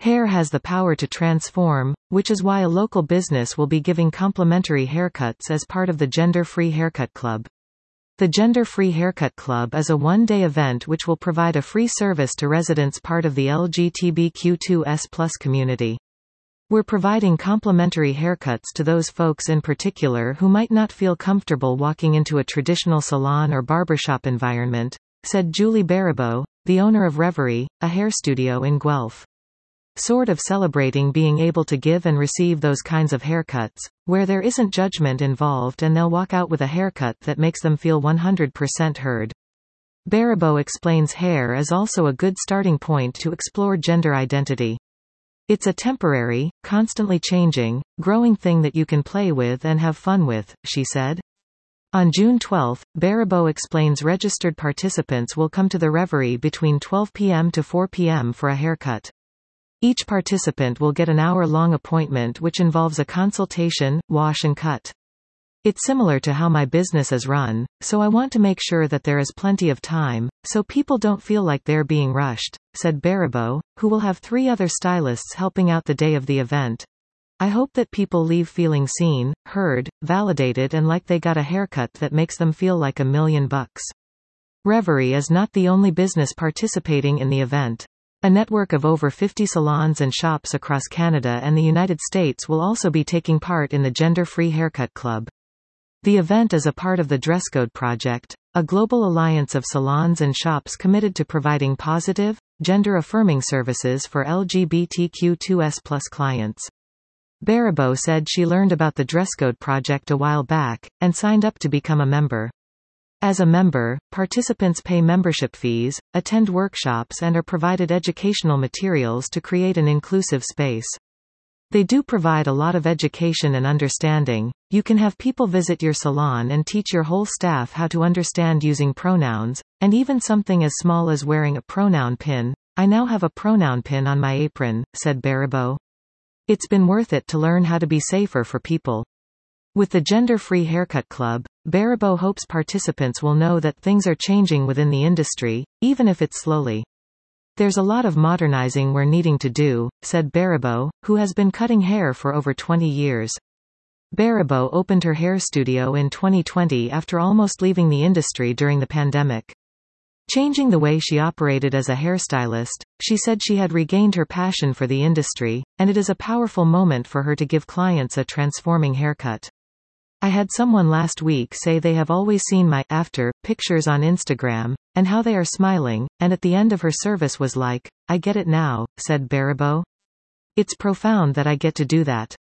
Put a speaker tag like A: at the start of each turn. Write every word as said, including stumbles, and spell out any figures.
A: Hair has the power to transform, which is why a local business will be giving complimentary haircuts as part of the Gender-Free Haircut Club. The Gender-Free Haircut Club is a one-day event which will provide a free service to residents part of the L G B T Q two S plus community. We're providing complimentary haircuts to those folks in particular who might not feel comfortable walking into a traditional salon or barbershop environment, said Julie Baribeau, the owner of Reverie, a hair studio in Guelph. Sort of celebrating being able to give and receive those kinds of haircuts, where there isn't judgment involved and they'll walk out with a haircut that makes them feel one hundred percent heard. Baribeau explains hair is also a good starting point to explore gender identity. It's a temporary, constantly changing, growing thing that you can play with and have fun with, she said. On June twelfth, Baribeau explains registered participants will come to the Reverie between twelve p m to four p m for a haircut. Each participant will get an hour-long appointment which involves a consultation, wash and cut. It's similar to how my business is run, so I want to make sure that there is plenty of time, so people don't feel like they're being rushed, said Baribeau, who will have three other stylists helping out the day of the event. I hope that people leave feeling seen, heard, validated and like they got a haircut that makes them feel like a million bucks. Reverie is not the only business participating in the event. A network of over fifty salons and shops across Canada and the United States will also be taking part in the Gender-Free Haircut Club. The event is a part of the Dresscode Project, a global alliance of salons and shops committed to providing positive, gender-affirming services for L G B T Q two S plus clients. Baribeau said she learned about the Dresscode Project a while back, and signed up to become a member. As a member, participants pay membership fees, attend workshops and are provided educational materials to create an inclusive space. They do provide a lot of education and understanding. You can have people visit your salon and teach your whole staff how to understand using pronouns, and even something as small as wearing a pronoun pin. I now have a pronoun pin on my apron, said Baribeau. It's been worth it to learn how to be safer for people. With the Gender-Free Haircut Club, Baribeau hopes participants will know that things are changing within the industry, even if it's slowly. There's a lot of modernizing we're needing to do, said Baribeau, who has been cutting hair for over twenty years. Baribeau opened her hair studio in twenty twenty after almost leaving the industry during the pandemic. Changing the way she operated as a hairstylist, she said she had regained her passion for the industry, and it is a powerful moment for her to give clients a transforming haircut. I had someone last week say they have always seen my after pictures on Instagram, and how they are smiling, and at the end of her service was like, I get it now, said Baribeau. It's profound that I get to do that.